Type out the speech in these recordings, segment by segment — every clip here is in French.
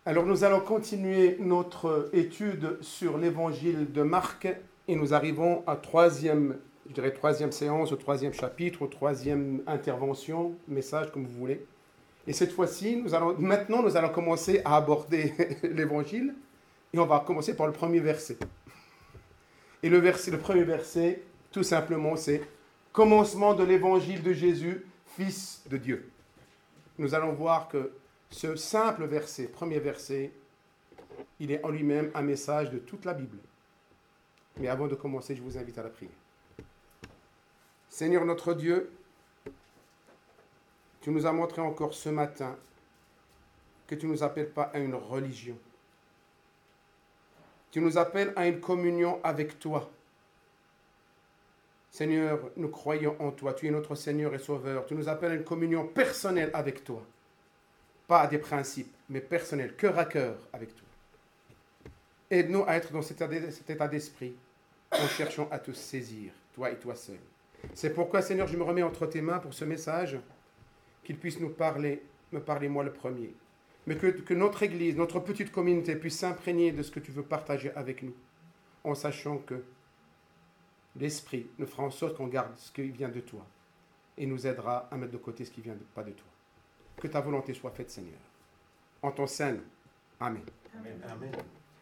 Alors nous allons continuer notre étude sur l'évangile de Marc et nous arrivons à troisième séance, au troisième chapitre, au troisième intervention, message comme vous voulez. Et cette fois-ci, nous allons commencer à aborder l'évangile et on va commencer par le premier verset. Et le premier verset, tout simplement, c'est commencement de l'évangile de Jésus, Fils de Dieu. Nous allons voir que ce simple verset, premier verset, il est en lui-même un message de toute la Bible. Mais avant de commencer, je vous invite à la prière. Seigneur notre Dieu, tu nous as montré encore ce matin que tu ne nous appelles pas à une religion. Tu nous appelles à une communion avec toi. Seigneur, nous croyons en toi. Tu es notre Seigneur et Sauveur. Tu nous appelles à une communion personnelle avec toi. Pas à des principes, mais personnels, cœur à cœur avec toi. Aide-nous à être dans cet état d'esprit en cherchant à te saisir, toi et toi seul. C'est pourquoi, Seigneur, je me remets entre tes mains pour ce message, qu'il puisse me parler moi le premier. Mais que notre Église, notre petite communauté puisse s'imprégner de ce que tu veux partager avec nous, en sachant que l'Esprit nous fera en sorte qu'on garde ce qui vient de toi et nous aidera à mettre de côté ce qui ne vient pas de toi. Que ta volonté soit faite, Seigneur. En ton sein. Amen. Amen. Amen.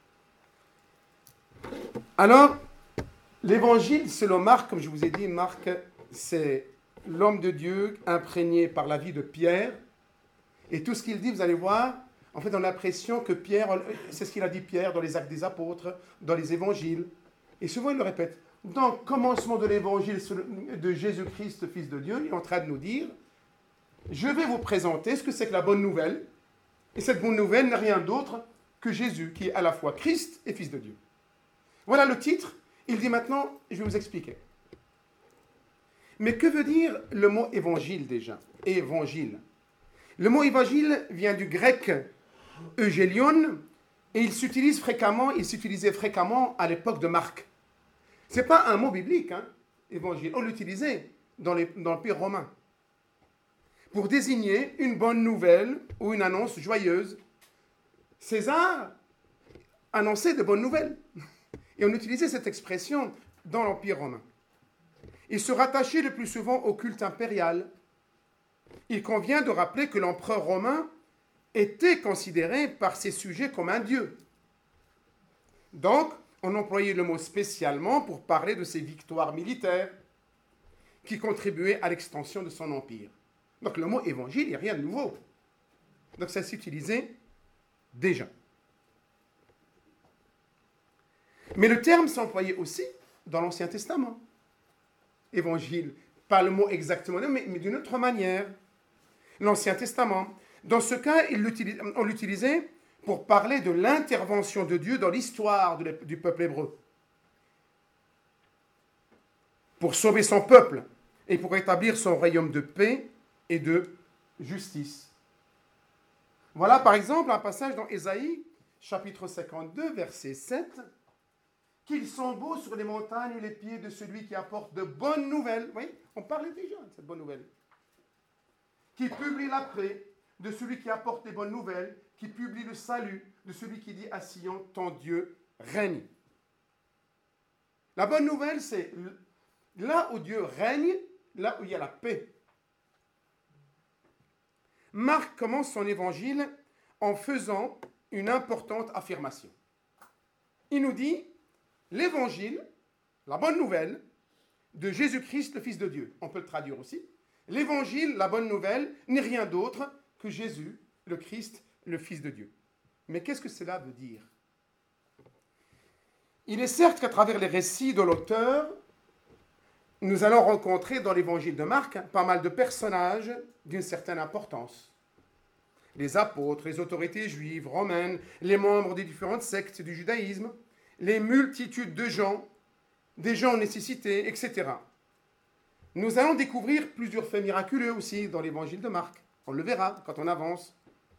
Alors, l'évangile selon Marc, comme je vous ai dit, Marc, c'est l'homme de Dieu imprégné par la vie de Pierre. Et tout ce qu'il dit, vous allez voir, en fait, on a l'impression que Pierre, c'est ce qu'il a dit Pierre dans les Actes des Apôtres, dans les évangiles. Et souvent, il le répète. Dans le commencement de l'évangile de Jésus-Christ, Fils de Dieu, il est en train de nous dire, je vais vous présenter ce que c'est que la bonne nouvelle. Et cette bonne nouvelle n'est rien d'autre que Jésus, qui est à la fois Christ et Fils de Dieu. Voilà le titre. Il dit maintenant, je vais vous expliquer. Mais que veut dire le mot évangile déjà? Évangile. Le mot évangile vient du grec eugélion et il s'utilisait fréquemment à l'époque de Marc. Ce n'est pas un mot biblique, hein, évangile. On l'utilisait dans l'Empire romain pour désigner une bonne nouvelle ou une annonce joyeuse. César annonçait de bonnes nouvelles. Et on utilisait cette expression dans l'Empire romain. Il se rattachait le plus souvent au culte impérial. Il convient de rappeler que l'empereur romain était considéré par ses sujets comme un dieu. Donc, on employait le mot spécialement pour parler de ses victoires militaires qui contribuaient à l'extension de son empire. Donc le mot évangile, il n'y a rien de nouveau. Donc ça s'utilisait déjà. Mais le terme s'employait aussi dans l'Ancien Testament. Évangile, pas le mot exactement, mais d'une autre manière. L'Ancien Testament. Dans ce cas, on l'utilisait pour parler de l'intervention de Dieu dans l'histoire du peuple hébreu. Pour sauver son peuple et pour établir son royaume de paix et de justice. Voilà par exemple un passage dans Ésaïe, chapitre 52, verset 7. Qu'ils sont beaux sur les montagnes les pieds de celui qui apporte de bonnes nouvelles. Vous voyez, on parlait déjà de cette bonne nouvelle. Qui publie la paix de celui qui apporte des bonnes nouvelles, qui publie le salut de celui qui dit à Sion, ton Dieu règne. La bonne nouvelle, c'est là où Dieu règne, là où il y a la paix. Marc commence son évangile en faisant une importante affirmation. Il nous dit, l'évangile, la bonne nouvelle de Jésus-Christ, le Fils de Dieu. On peut le traduire aussi. L'évangile, la bonne nouvelle, n'est rien d'autre que Jésus, le Christ, le Fils de Dieu. Mais qu'est-ce que cela veut dire? Il est certes qu'à travers les récits de l'auteur, nous allons rencontrer dans l'évangile de Marc pas mal de personnages d'une certaine importance. Les apôtres, les autorités juives, romaines, les membres des différentes sectes du judaïsme, les multitudes de gens, des gens en nécessité, etc. Nous allons découvrir plusieurs faits miraculeux aussi dans l'évangile de Marc. On le verra quand on avance.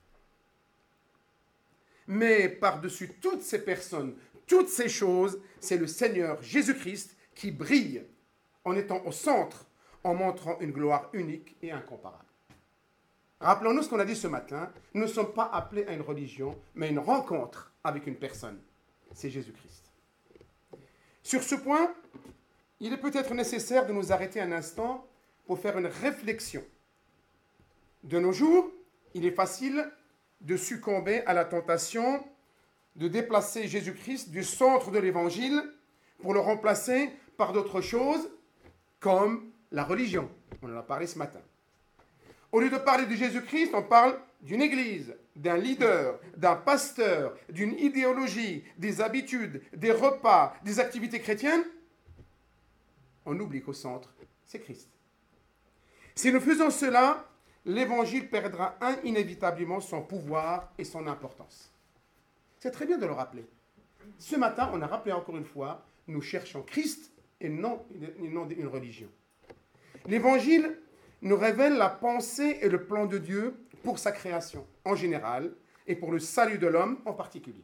Mais par-dessus toutes ces personnes, toutes ces choses, c'est le Seigneur Jésus-Christ qui brille en étant au centre, en montrant une gloire unique et incomparable. Rappelons-nous ce qu'on a dit ce matin. Nous ne sommes pas appelés à une religion, mais à une rencontre avec une personne. C'est Jésus-Christ. Sur ce point, il est peut-être nécessaire de nous arrêter un instant pour faire une réflexion. De nos jours, il est facile de succomber à la tentation de déplacer Jésus-Christ du centre de l'Évangile pour le remplacer par d'autres choses comme la religion. On en a parlé ce matin. Au lieu de parler de Jésus-Christ, on parle d'une église, d'un leader, d'un pasteur, d'une idéologie, des habitudes, des repas, des activités chrétiennes. On oublie qu'au centre, c'est Christ. Si nous faisons cela, l'Évangile perdra inévitablement son pouvoir et son importance. C'est très bien de le rappeler. Ce matin, on a rappelé encore une fois, nous cherchons Christ et non une religion. L'Évangile nous révèle la pensée et le plan de Dieu pour sa création en général et pour le salut de l'homme en particulier.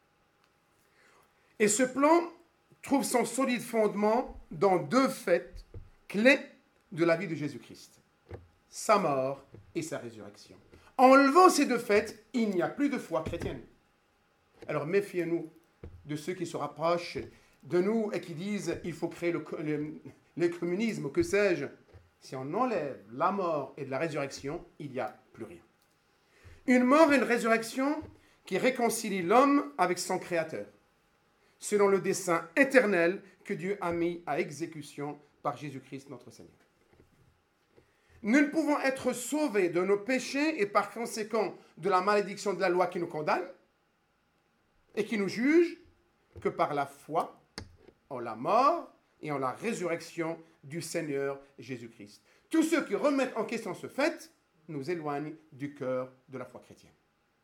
Et ce plan trouve son solide fondement dans deux faits clés de la vie de Jésus-Christ, sa mort et sa résurrection. En enlevant ces deux faits, il n'y a plus de foi chrétienne. Alors méfiez-nous de ceux qui se rapprochent de nous et qui disent il faut créer le communisme, que sais-je. Si on enlève la mort et de la résurrection, il n'y a plus rien. Une mort et une résurrection qui réconcilient l'homme avec son Créateur, selon le dessein éternel que Dieu a mis à exécution par Jésus-Christ notre Seigneur. Nous ne pouvons être sauvés de nos péchés et par conséquent de la malédiction de la loi qui nous condamne et qui nous juge que par la foi en la mort et en la résurrection du Seigneur Jésus-Christ. Tous ceux qui remettent en question ce fait nous éloignent du cœur de la foi chrétienne.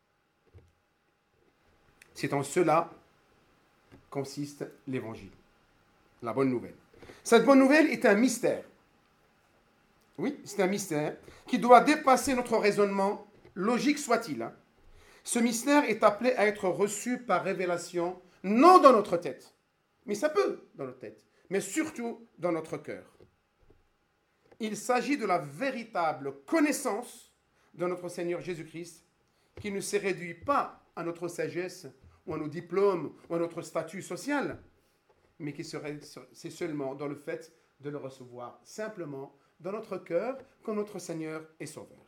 C'est en cela consiste l'Évangile, la bonne nouvelle. Cette bonne nouvelle est un mystère. Oui, c'est un mystère qui doit dépasser notre raisonnement, logique soit-il. Ce mystère est appelé à être reçu par révélation, non dans notre tête, mais ça peut dans notre tête, mais surtout dans notre cœur. Il s'agit de la véritable connaissance de notre Seigneur Jésus-Christ, qui ne se réduit pas à notre sagesse ou à nos diplômes ou à notre statut social, mais qui c'est seulement dans le fait de le recevoir simplement dans notre cœur comme notre Seigneur et Sauveur.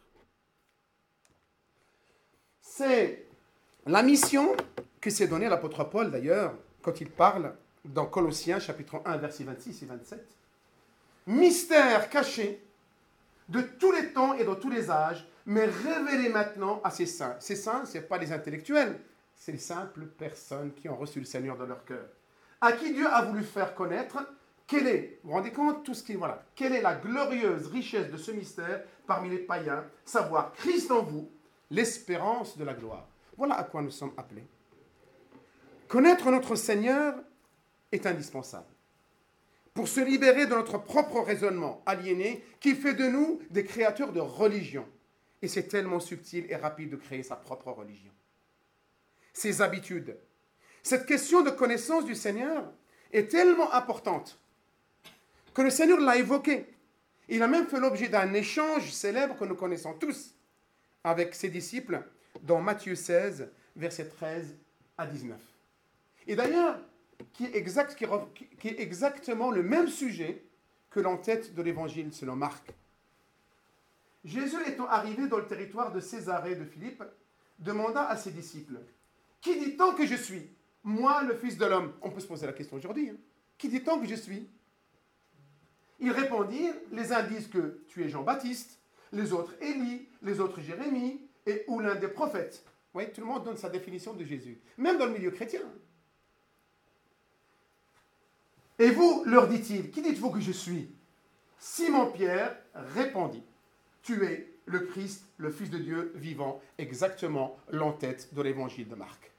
C'est la mission que s'est donnée l'apôtre Paul d'ailleurs quand il parle dans Colossiens chapitre 1 versets 26 et 27. Mystère caché de tous les temps et dans tous les âges, mais révélé maintenant à ses saints. Ces saints, ce n'est pas les intellectuels, c'est les simples personnes qui ont reçu le Seigneur dans leur cœur, à qui Dieu a voulu faire connaître quelle est, vous vous rendez compte, quelle est la glorieuse richesse de ce mystère parmi les païens, savoir Christ en vous, l'espérance de la gloire. Voilà à quoi nous sommes appelés. Connaître notre Seigneur est indispensable pour se libérer de notre propre raisonnement aliéné qui fait de nous des créateurs de religion. Et c'est tellement subtil et rapide de créer sa propre religion. Ses habitudes. Cette question de connaissance du Seigneur est tellement importante que le Seigneur l'a évoquée. Il a même fait l'objet d'un échange célèbre que nous connaissons tous avec ses disciples dans Matthieu 16, versets 13 à 19. Et d'ailleurs, qui est exactement le même sujet que l'entête de l'Évangile selon Marc. Jésus étant arrivé dans le territoire de Césarée de Philippe, demanda à ses disciples, « Qui dit-on que je suis, moi le Fils de l'homme ?» On peut se poser la question aujourd'hui. Qui dit-on que je suis ? Ils répondirent, les uns disent que tu es Jean-Baptiste, les autres Élie, les autres Jérémie, ou l'un des prophètes. Vous voyez, tout le monde donne sa définition de Jésus, même dans le milieu chrétien. Et vous, leur dit-il, qui dites-vous que je suis ? Simon-Pierre répondit, tu es le Christ, le Fils de Dieu vivant, exactement l'entête de l'évangile de Marc.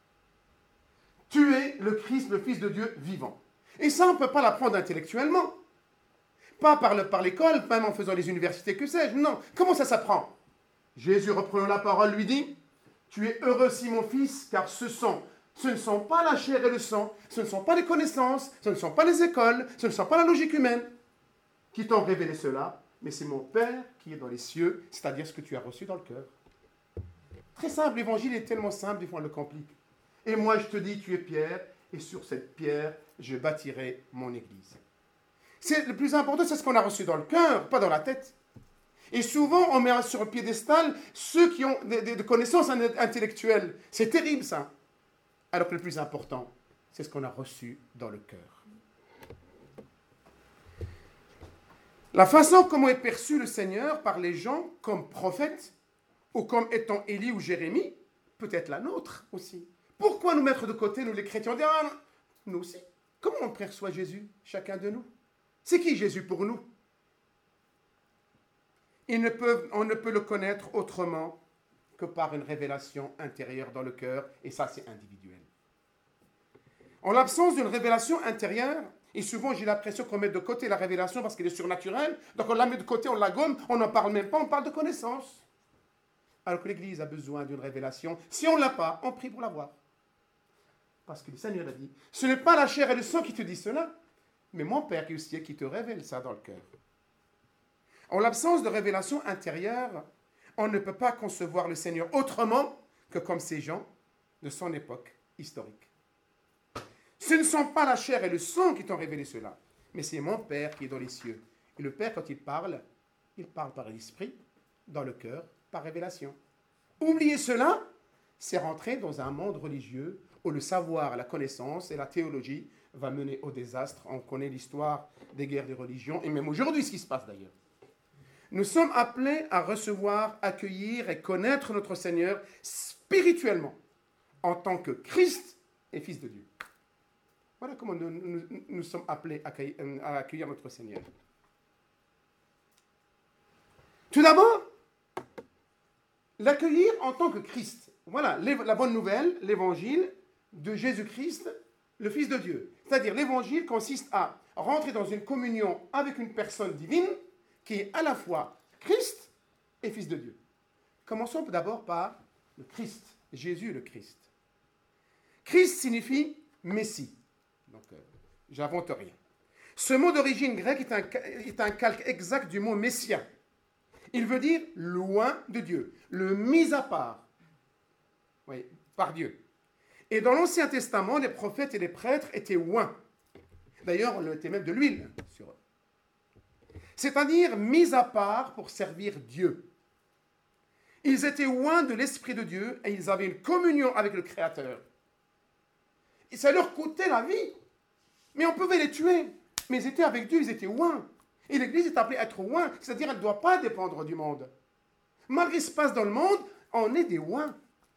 Tu es le Christ, le Fils de Dieu vivant. Et ça, on ne peut pas l'apprendre intellectuellement. Pas par l'école, même en faisant les universités, que sais-je. Non. Comment ça s'apprend ? Jésus, reprenant la parole, lui dit, tu es heureux, Simon, fils, car ce ne sont pas la chair et le sang, ce ne sont pas les connaissances, ce ne sont pas les écoles, ce ne sont pas la logique humaine qui t'ont révélé cela, mais c'est mon Père qui est dans les cieux, c'est-à-dire ce que tu as reçu dans le cœur. Très simple, l'évangile est tellement simple, des fois on le complique. Et moi je te dis, tu es Pierre, et sur cette pierre, je bâtirai mon église. C'est le plus important, c'est ce qu'on a reçu dans le cœur, pas dans la tête. Et souvent, on met sur un piédestal ceux qui ont des connaissances intellectuelles. C'est terrible, ça. Alors que le plus important, c'est ce qu'on a reçu dans le cœur. La façon comment est perçu le Seigneur par les gens comme prophète, ou comme étant Élie ou Jérémie, peut être la nôtre aussi. Pourquoi nous mettre de côté, nous les chrétiens, dire, ah, nous aussi? Comment on perçoit Jésus, chacun de nous? C'est qui Jésus pour nous? On ne peut le connaître autrement que par une révélation intérieure dans le cœur, et ça c'est individuel. En l'absence d'une révélation intérieure, et souvent j'ai l'impression qu'on met de côté la révélation parce qu'elle est surnaturelle, donc on la met de côté, on la gomme, on n'en parle même pas, on parle de connaissance. Alors que l'Église a besoin d'une révélation. Si on ne l'a pas, on prie pour l'avoir. Parce que le Seigneur a dit, ce n'est pas la chair et le sang qui te dit cela, mais mon Père qui est au ciel qui te révèle ça dans le cœur. En l'absence de révélation intérieure, on ne peut pas concevoir le Seigneur autrement que comme ces gens de son époque historique. Ce ne sont pas la chair et le sang qui t'ont révélé cela, mais c'est mon Père qui est dans les cieux. Et le Père, quand il parle par l'esprit, dans le cœur, par révélation. Oublier cela, c'est rentrer dans un monde religieux où le savoir, la connaissance et la théologie va mener au désastre. On connaît l'histoire des guerres de religion, et même aujourd'hui ce qui se passe d'ailleurs. Nous sommes appelés à recevoir, accueillir et connaître notre Seigneur spirituellement, en tant que Christ et Fils de Dieu. Voilà comment nous sommes appelés à accueillir notre Seigneur. Tout d'abord, l'accueillir en tant que Christ. Voilà la bonne nouvelle, l'évangile de Jésus-Christ, le Fils de Dieu. C'est-à-dire, l'évangile consiste à rentrer dans une communion avec une personne divine qui est à la fois Christ et Fils de Dieu. Commençons d'abord par le Christ, Jésus le Christ. Christ signifie Messie. Donc, j'invente rien. Ce mot d'origine grecque est un calque exact du mot Messia. Il veut dire loin de Dieu, le mis à part, oui, par Dieu. Et dans l'Ancien Testament, les prophètes et les prêtres étaient oints. D'ailleurs, on mettait même de l'huile sur eux. C'est-à-dire mis à part pour servir Dieu. Ils étaient oints de l'Esprit de Dieu et ils avaient une communion avec le Créateur. Et ça leur coûtait la vie. Mais on pouvait les tuer. Mais ils étaient avec Dieu, ils étaient oints. Et l'Église est appelée à être oint, c'est-à-dire elle ne doit pas dépendre du monde. Malgré ce qui se passe dans le monde, on est des oints.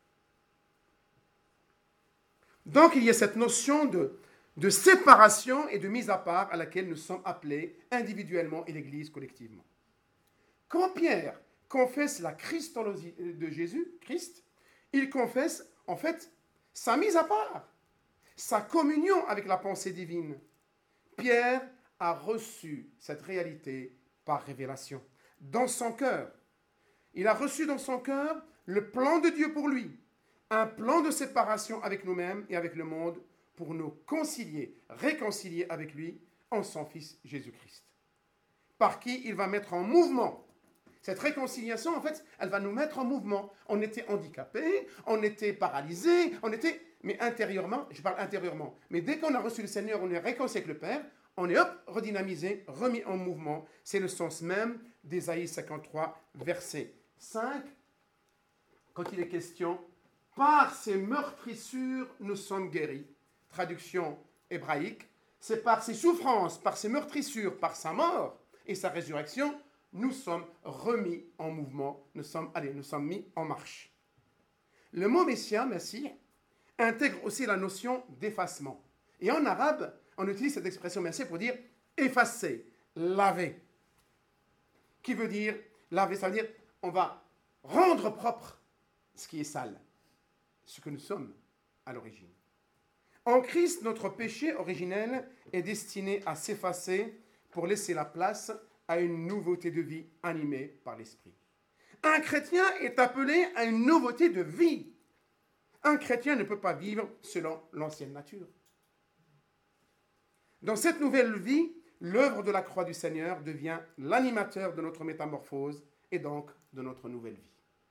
Donc il y a cette notion de séparation et de mise à part à laquelle nous sommes appelés individuellement et l'Église collectivement. Quand Pierre confesse la christologie de Jésus, Christ, il confesse en fait sa mise à part, sa communion avec la pensée divine. Pierre a reçu cette réalité par révélation, dans son cœur. Il a reçu dans son cœur le plan de Dieu pour lui, un plan de séparation avec nous-mêmes et avec le monde pour nous réconcilier avec lui en son Fils Jésus-Christ, par qui il va mettre en mouvement. Cette réconciliation, en fait, elle va nous mettre en mouvement. On était handicapés, on était paralysés, mais intérieurement, je parle intérieurement, mais dès qu'on a reçu le Seigneur, on est réconcilié avec le Père, on est redynamisé, remis en mouvement. C'est le sens même d'Ésaïe 53, verset 5, quand il est question « Par ses meurtrissures, nous sommes guéris ». Traduction hébraïque, c'est par ses souffrances, par ses meurtrissures, par sa mort et sa résurrection, nous sommes remis en mouvement, nous sommes mis en marche. Le mot Messie, intègre aussi la notion d'effacement. Et en arabe, on utilise cette expression Messie pour dire effacer, laver. Qui veut dire laver, ça veut dire on va rendre propre ce qui est sale, ce que nous sommes à l'origine. En Christ, notre péché originel est destiné à s'effacer pour laisser la place à une nouveauté de vie animée par l'Esprit. Un chrétien est appelé à une nouveauté de vie. Un chrétien ne peut pas vivre selon l'ancienne nature. Dans cette nouvelle vie, l'œuvre de la croix du Seigneur devient l'animateur de notre métamorphose et donc de notre nouvelle vie.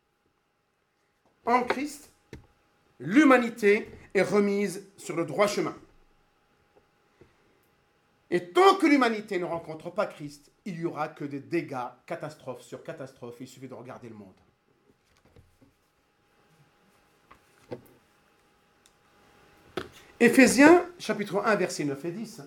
En Christ, l'humanité est remise sur le droit chemin. Et tant que l'humanité ne rencontre pas Christ, il n'y aura que des dégâts, catastrophe sur catastrophe. Il suffit de regarder le monde. Éphésiens, chapitre 1, versets 9 et 10.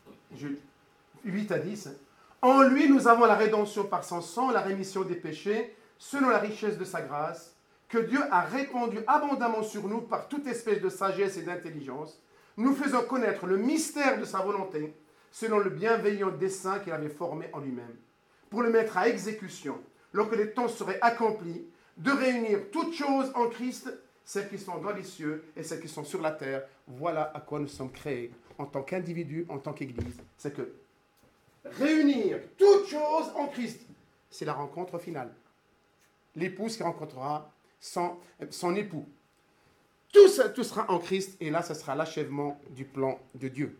8 à 10. En lui, nous avons la rédemption par son sang, la rémission des péchés, selon la richesse de sa grâce, que Dieu a répandu abondamment sur nous par toute espèce de sagesse et d'intelligence, nous faisant connaître le mystère de sa volonté, selon le bienveillant dessein qu'il avait formé en lui-même, pour le mettre à exécution, lorsque les temps seraient accomplis, de réunir toutes choses en Christ, celles qui sont dans les cieux et celles qui sont sur la terre. Voilà à quoi nous sommes créés en tant qu'individus, en tant qu'Église. C'est que réunir toutes choses en Christ, c'est la rencontre finale. L'épouse qui rencontrera son époux. Tout sera en Christ et là, ce sera l'achèvement du plan de Dieu.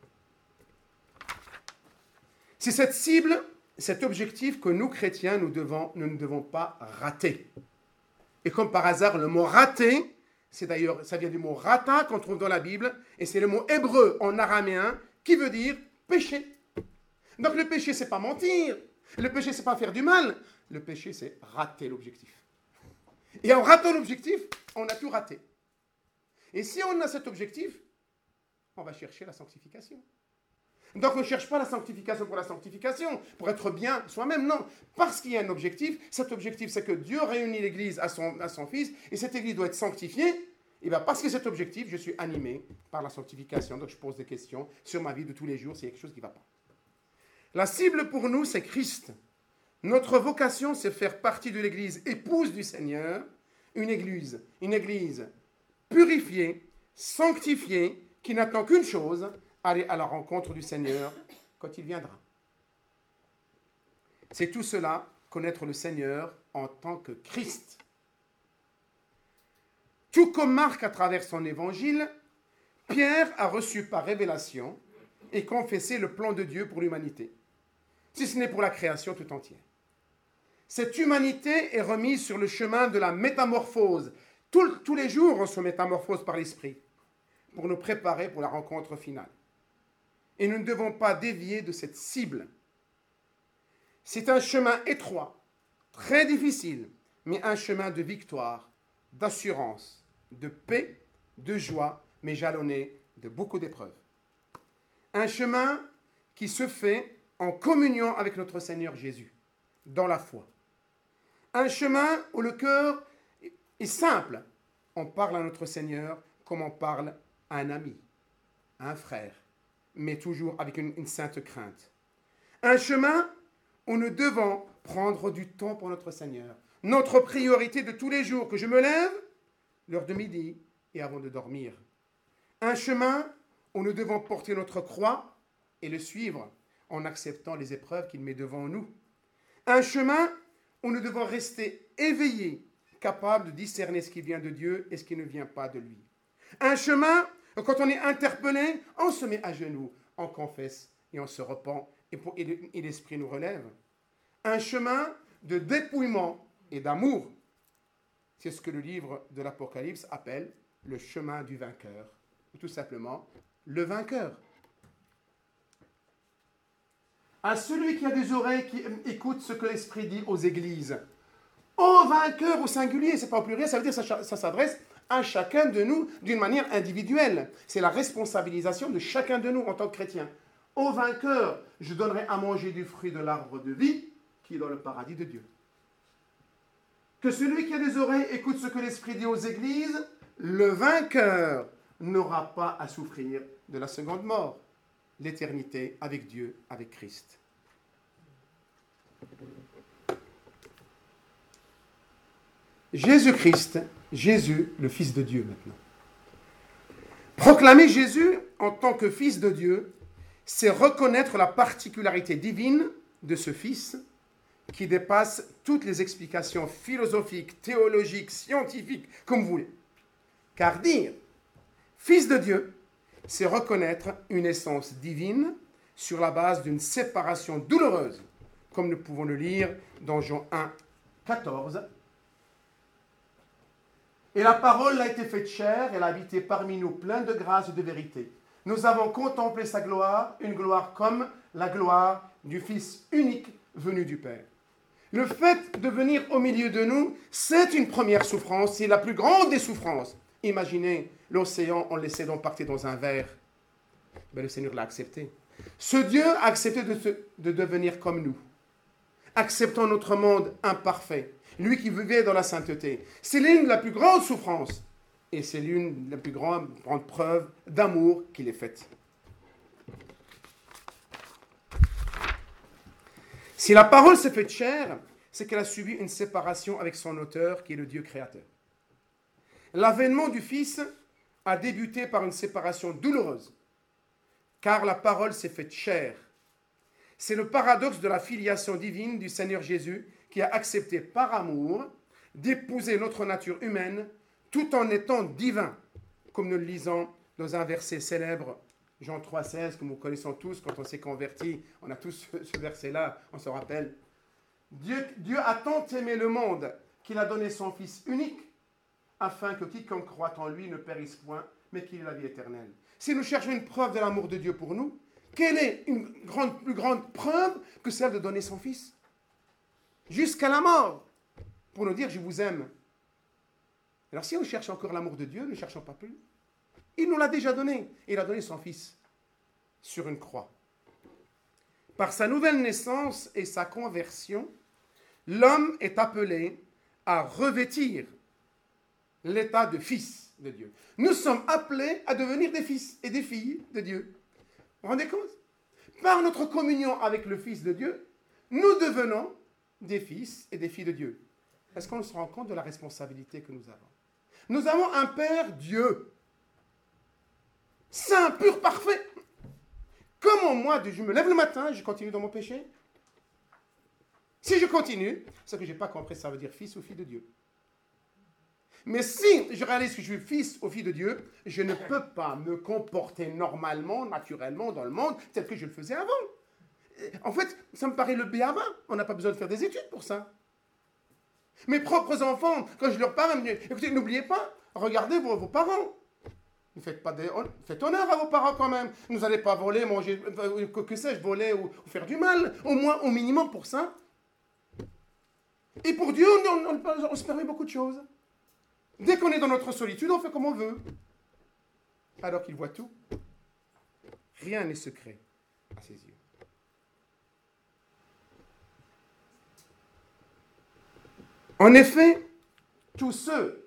C'est cette cible, cet objectif que nous, chrétiens, nous ne devons pas rater. Et comme par hasard, le mot rater, c'est d'ailleurs, ça vient du mot rata qu'on trouve dans la Bible, et c'est le mot hébreu en araméen qui veut dire péché. Donc le péché, c'est pas mentir. Le péché, c'est pas faire du mal. Le péché, c'est rater l'objectif. Et en ratant l'objectif, on a tout raté. Et si on a cet objectif, on va chercher la sanctification. Donc on ne cherche pas la sanctification pour la sanctification, pour être bien soi-même, non. Parce qu'il y a un objectif, cet objectif c'est que Dieu réunit l'Église à son Fils, et cette Église doit être sanctifiée, et bien parce que cet objectif, je suis animé par la sanctification, donc je pose des questions sur ma vie de tous les jours s'il y a quelque chose qui ne va pas. La cible pour nous, c'est Christ. Notre vocation, c'est faire partie de l'Église épouse du Seigneur, une église purifiée, sanctifiée, qui n'attend qu'une chose, aller à la rencontre du Seigneur quand il viendra. C'est tout cela, connaître le Seigneur en tant que Christ. Tout comme Marc à travers son évangile, Pierre a reçu par révélation et confessé le plan de Dieu pour l'humanité, si ce n'est pour la création tout entière. Cette humanité est remise sur le chemin de la métamorphose. Tous les jours, on se métamorphose par l'Esprit pour nous préparer pour la rencontre finale. Et nous ne devons pas dévier de cette cible. C'est un chemin étroit, très difficile, mais un chemin de victoire, d'assurance, de paix, de joie, mais jalonné de beaucoup d'épreuves. Un chemin qui se fait en communion avec notre Seigneur Jésus, dans la foi. Un chemin où le cœur est simple. On parle à notre Seigneur comme on parle à un ami, à un frère, mais toujours avec une sainte crainte. Un chemin où nous devons prendre du temps pour notre Seigneur. Notre priorité de tous les jours, que je me lève, l'heure de midi et avant de dormir. Un chemin où nous devons porter notre croix et le suivre en acceptant les épreuves qu'il met devant nous. Un chemin où nous devons rester éveillés, capables de discerner ce qui vient de Dieu et ce qui ne vient pas de lui. Un chemin où quand on est interpellé, on se met à genoux, on confesse et on se repent et l'Esprit nous relève. Un chemin de dépouillement et d'amour. C'est ce que le livre de l'Apocalypse appelle le chemin du vainqueur, ou tout simplement le vainqueur. À celui qui a des oreilles qui écoute ce que l'Esprit dit aux églises. Au vainqueur au singulier, c'est pas au pluriel, ça veut dire que ça s'adresse à chacun de nous d'une manière individuelle. C'est la responsabilisation de chacun de nous en tant que chrétien. Au vainqueur, je donnerai à manger du fruit de l'arbre de vie qui est dans le paradis de Dieu. Que celui qui a des oreilles écoute ce que l'Esprit dit aux églises, le vainqueur n'aura pas à souffrir de la seconde mort, l'éternité avec Dieu, avec Christ. Jésus-Christ, Jésus, le Fils de Dieu maintenant. Proclamer Jésus en tant que Fils de Dieu, c'est reconnaître la particularité divine de ce Fils qui dépasse toutes les explications philosophiques, théologiques, scientifiques, comme vous voulez. Car dire Fils de Dieu, c'est reconnaître une essence divine sur la base d'une séparation douloureuse, comme nous pouvons le lire dans Jean 1, 14. Et la parole a été faite chair, elle a habité parmi nous, pleine de grâce et de vérité. Nous avons contemplé sa gloire, une gloire comme la gloire du Fils unique venu du Père. Le fait de venir au milieu de nous, c'est une première souffrance, c'est la plus grande des souffrances. Imaginez l'océan, on le laissait donc partir dans un verre. Ben, le Seigneur l'a accepté. Ce Dieu a accepté de devenir comme nous. Acceptant notre monde imparfait. Lui qui vivait dans la sainteté. C'est l'une de la plus grande souffrance. Et c'est l'une des plus grandes preuves d'amour qu'il ait faite. Si la parole s'est faite chair, c'est qu'elle a subi une séparation avec son auteur, qui est le Dieu créateur. L'avènement du Fils a débuté par une séparation douloureuse, car la parole s'est faite chair. C'est le paradoxe de la filiation divine du Seigneur Jésus, qui a accepté par amour d'épouser notre nature humaine, tout en étant divin, comme nous le lisons dans un verset célèbre, Jean 3,16, que nous connaissons tous, quand on s'est converti, on a tous ce verset-là, on se rappelle. Dieu a tant aimé le monde qu'il a donné son Fils unique, afin que quiconque croit en lui ne périsse point, mais qu'il ait la vie éternelle. Si nous cherchons une preuve de l'amour de Dieu pour nous, quelle est une plus grande preuve que celle de donner son Fils jusqu'à la mort, pour nous dire « je vous aime ». Alors si on cherche encore l'amour de Dieu, ne cherchons pas plus. Il nous l'a déjà donné. Il a donné son Fils sur une croix. Par sa nouvelle naissance et sa conversion, l'homme est appelé à revêtir l'état de fils de Dieu. Nous sommes appelés à devenir des fils et des filles de Dieu. Vous vous rendez compte? Par notre communion avec le Fils de Dieu, nous devenons des fils et des filles de Dieu. Est-ce qu'on se rend compte de la responsabilité que nous avons? Nous avons un Père Dieu, saint, pur, parfait. Comment moi, je me lève le matin et je continue dans mon péché? Si je continue, c'est que je n'ai pas compris, ça veut dire fils ou fille de Dieu. Mais si je réalise que je suis fils ou fille de Dieu, je ne peux pas me comporter normalement, naturellement dans le monde, tel que je le faisais avant. En fait, ça me paraît le béaba. On n'a pas besoin de faire des études pour ça. Mes propres enfants, quand je leur parle, ils me disent, écoutez, n'oubliez pas, regardez vos parents. Faites honneur à vos parents quand même. Vous n'allez pas voler, manger, que sais-je, voler ou faire du mal. Au moins, au minimum pour ça. Et pour Dieu, on se permet beaucoup de choses. Dès qu'on est dans notre solitude, on fait comme on veut. Alors qu'il voit tout. Rien n'est secret à ses yeux. En effet, tous ceux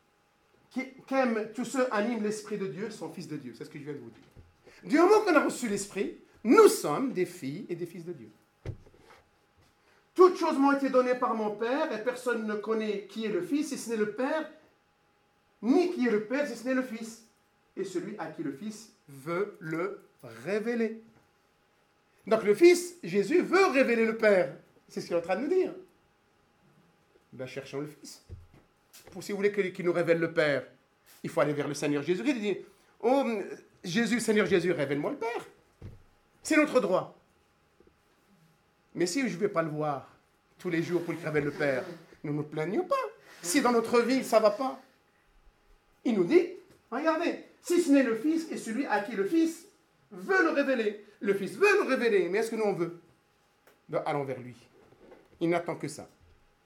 animent l'Esprit de Dieu sont fils de Dieu. C'est ce que je viens de vous dire. Du moment qu'on a reçu l'Esprit, nous sommes des filles et des fils de Dieu. Toutes choses m'ont été données par mon Père, et personne ne connaît qui est le Fils, si ce n'est le Père, ni qui est le Père, si ce n'est le Fils, et celui à qui le Fils veut le révéler. Donc le Fils, Jésus, veut révéler le Père. C'est ce qu'il est en train de nous dire. Ben, cherchons le Fils. Si vous voulez qu'il nous révèle le Père, il faut aller vers le Seigneur Jésus. Il dit, oh Jésus, Seigneur Jésus, révèle-moi le Père. C'est notre droit. Mais si je ne vais pas le voir tous les jours pour qu'il révèle le Père, nous ne nous plaignons pas. Si dans notre vie, ça ne va pas, il nous dit, regardez, si ce n'est le Fils et celui à qui le Fils veut le révéler. Le Fils veut le révéler, mais est-ce que nous on veut? Ben, allons vers lui. Il n'attend que ça.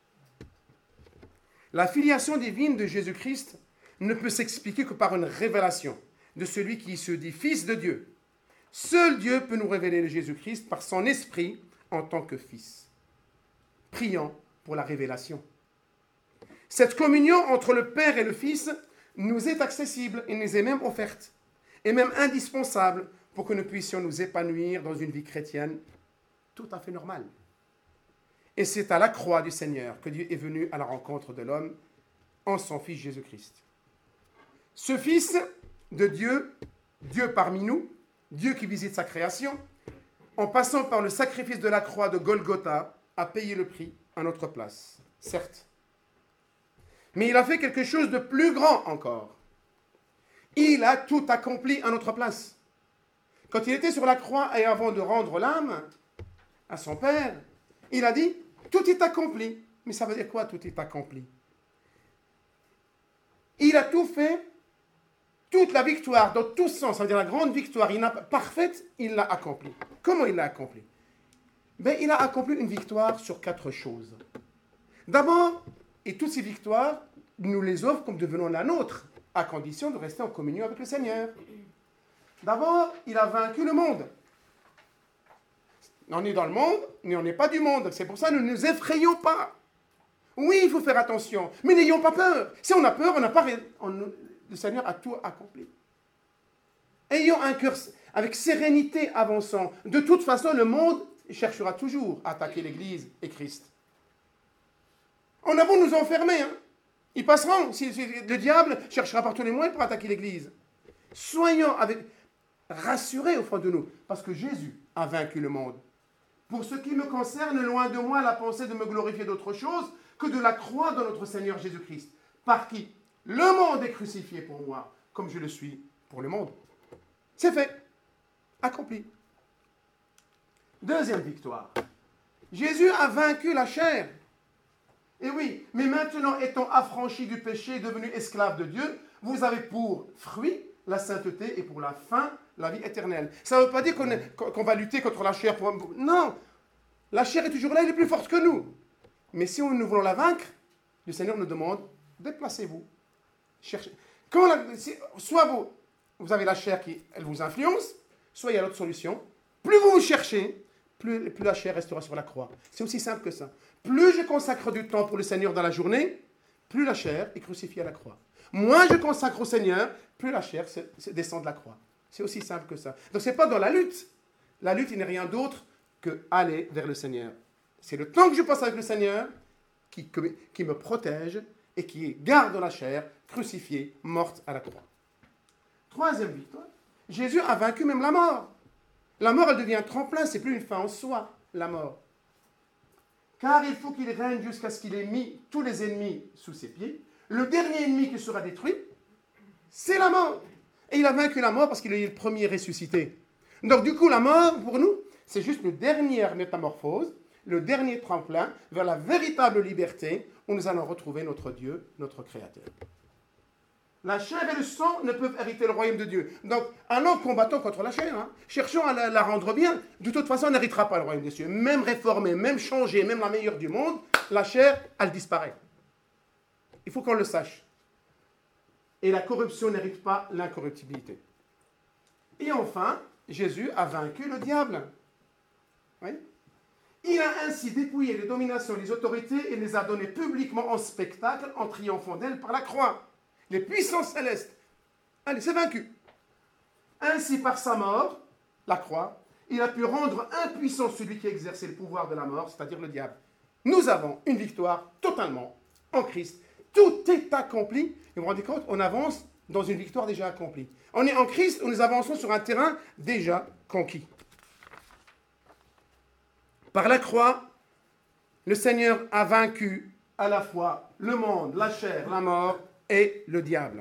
La filiation divine de Jésus-Christ ne peut s'expliquer que par une révélation de celui qui se dit Fils de Dieu. Seul Dieu peut nous révéler le Jésus-Christ par son esprit en tant que Fils. Prions pour la révélation. Cette communion entre le Père et le Fils nous est accessible et nous est même offerte, et même indispensable pour que nous puissions nous épanouir dans une vie chrétienne tout à fait normale. Et c'est à la croix du Seigneur que Dieu est venu à la rencontre de l'homme en son Fils Jésus-Christ. Ce Fils de Dieu, Dieu parmi nous, Dieu qui visite sa création, en passant par le sacrifice de la croix de Golgotha, a payé le prix à notre place, certes. Mais il a fait quelque chose de plus grand encore. Il a tout accompli à notre place. Quand il était sur la croix et avant de rendre l'âme à son Père, il a dit, tout est accompli. Mais ça veut dire quoi, tout est accompli? Il a tout fait, toute la victoire, dans tous sens, ça veut dire la grande victoire parfaite, il l'a accomplie. Comment il l'a accomplie? Il a accompli une victoire sur 4 choses. D'abord, et toutes ces victoires, nous les offre comme devenant la nôtre, à condition de rester en communion avec le Seigneur. D'abord, il a vaincu le monde. On est dans le monde, mais on n'est pas du monde. C'est pour ça que nous ne nous effrayons pas. Oui, il faut faire attention, mais n'ayons pas peur. Si on a peur, on n'a pas... Le Seigneur a tout accompli. Ayons un cœur avec sérénité avançant. De toute façon, le monde cherchera toujours à attaquer l'Église et Christ. On a beau nous enfermer, hein. Ils passeront. Le diable cherchera par tous les moyens pour attaquer l'Église. Soyons rassurés au fond de nous, parce que Jésus a vaincu le monde. Pour ce qui me concerne, loin de moi la pensée de me glorifier d'autre chose que de la croix de notre Seigneur Jésus-Christ, par qui le monde est crucifié pour moi, comme je le suis pour le monde. C'est fait. Accompli. Deuxième victoire. Jésus a vaincu la chair. Et oui, mais maintenant étant affranchi du péché, devenu esclave de Dieu, vous avez pour fruit la sainteté et pour la fin, la vie éternelle. Ça ne veut pas dire qu'on va lutter contre la chair. Non, la chair est toujours là, elle est plus forte que nous. Mais si nous voulons la vaincre, le Seigneur nous demande, déplacez-vous. Cherchez. Soit vous avez la chair qui elle vous influence, soit il y a l'autre solution. Plus vous cherchez, plus la chair restera sur la croix. C'est aussi simple que ça. Plus je consacre du temps pour le Seigneur dans la journée, plus la chair est crucifiée à la croix. Moins je consacre au Seigneur, plus la chair descend de la croix. C'est aussi simple que ça. Donc ce n'est pas dans la lutte. La lutte, il n'est rien d'autre que aller vers le Seigneur. C'est le temps que je passe avec le Seigneur qui me protège et qui garde la chair crucifiée, morte à la croix. Troisième victoire, Jésus a vaincu même la mort. La mort, elle devient tremplin, c'est plus une fin en soi, la mort. Car il faut qu'il règne jusqu'à ce qu'il ait mis tous les ennemis sous ses pieds. Le dernier ennemi qui sera détruit, c'est la mort. Et il a vaincu la mort parce qu'il est le premier ressuscité. Donc du coup, la mort, pour nous, c'est juste une dernière métamorphose, le dernier tremplin vers la véritable liberté où nous allons retrouver notre Dieu, notre Créateur. La chair et le sang ne peuvent hériter le royaume de Dieu. Donc, allons combattons contre la chair. Hein. Cherchons à la rendre bien. De toute façon, on n'héritera pas le royaume des cieux. Même réformée, même changée, même la meilleure du monde, la chair, elle disparaît. Il faut qu'on le sache. Et la corruption n'hérite pas l'incorruptibilité. Et enfin, Jésus a vaincu le diable. Oui. Il a ainsi dépouillé les dominations et les autorités et les a données publiquement en spectacle en triomphant d'elles par la croix. Les puissances célestes. Allez, c'est vaincu. Ainsi, par sa mort, la croix, il a pu rendre impuissant celui qui exerçait le pouvoir de la mort, c'est-à-dire le diable. Nous avons une victoire totalement en Christ. Tout est accompli. Et vous vous rendez compte, on avance dans une victoire déjà accomplie. On est en Christ, nous avançons sur un terrain déjà conquis. Par la croix, le Seigneur a vaincu à la fois le monde, la chair, la mort et le diable.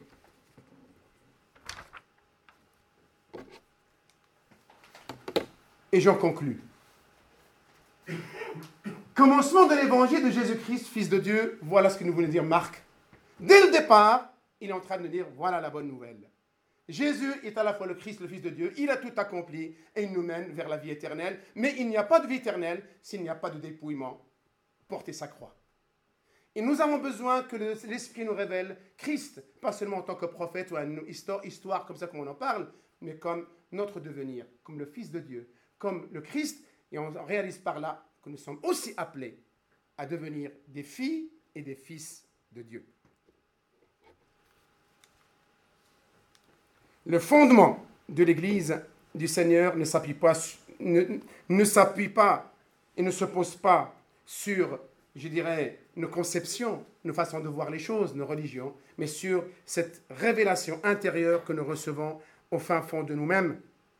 Et j'en conclus. Commencement de l'évangile de Jésus-Christ, Fils de Dieu, voilà ce que nous voulons dire Marc. Dès le départ, il est en train de nous dire, voilà la bonne nouvelle. Jésus est à la fois le Christ, le Fils de Dieu, il a tout accompli et il nous mène vers la vie éternelle. Mais il n'y a pas de vie éternelle s'il n'y a pas de dépouillement. Porter sa croix. Et nous avons besoin que l'Esprit nous révèle Christ, pas seulement en tant que prophète ou une histoire comme ça comme on en parle, mais comme notre devenir, comme le Fils de Dieu, comme le Christ. Et on réalise par là que nous sommes aussi appelés à devenir des filles et des fils de Dieu. Le fondement de l'Église du Seigneur ne s'appuie pas et ne se pose pas sur, je dirais, nos conceptions, nos façons de voir les choses, nos religions, mais sur cette révélation intérieure que nous recevons au fin fond de nous-mêmes.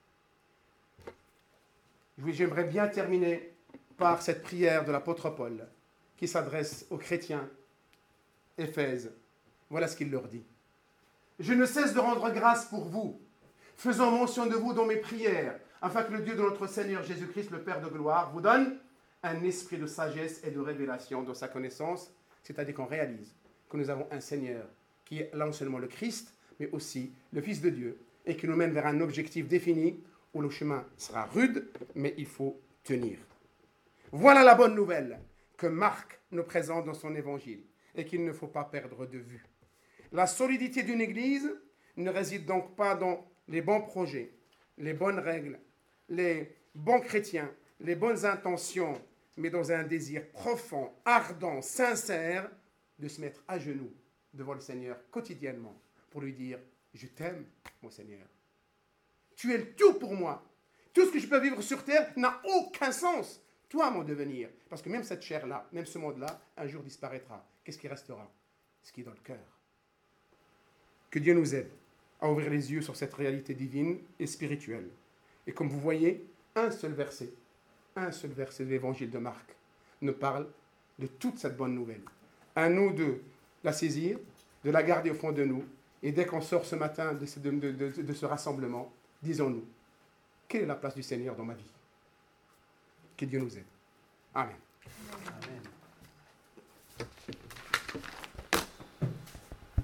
J'aimerais bien terminer par cette prière de l'apôtre Paul qui s'adresse aux chrétiens Éphèse. Voilà ce qu'il leur dit. Je ne cesse de rendre grâce pour vous, faisant mention de vous dans mes prières, afin que le Dieu de notre Seigneur Jésus-Christ, le Père de gloire, vous donne un esprit de sagesse et de révélation dans sa connaissance, c'est-à-dire qu'on réalise que nous avons un Seigneur qui est non seulement le Christ, mais aussi le Fils de Dieu, et qui nous mène vers un objectif défini où le chemin sera rude, mais il faut tenir. Voilà la bonne nouvelle que Marc nous présente dans son évangile et qu'il ne faut pas perdre de vue. La solidité d'une Église ne réside donc pas dans les bons projets, les bonnes règles, les bons chrétiens, les bonnes intentions, mais dans un désir profond, ardent, sincère de se mettre à genoux devant le Seigneur quotidiennement pour lui dire « Je t'aime, mon Seigneur. Tu es le tout pour moi. Tout ce que je peux vivre sur terre n'a aucun sens. Toi, mon devenir. » Parce que même cette chair-là, même ce monde-là, un jour disparaîtra. Qu'est-ce qui restera? Ce qui est dans le cœur. Que Dieu nous aide à ouvrir les yeux sur cette réalité divine et spirituelle. Et comme vous voyez, un seul verset de l'évangile de Marc nous parle de toute cette bonne nouvelle. À nous de la saisir, de la garder au fond de nous. Et dès qu'on sort ce matin de ce rassemblement, disons-nous, quelle est la place du Seigneur dans ma vie? Que Dieu nous aide. Amen. Amen.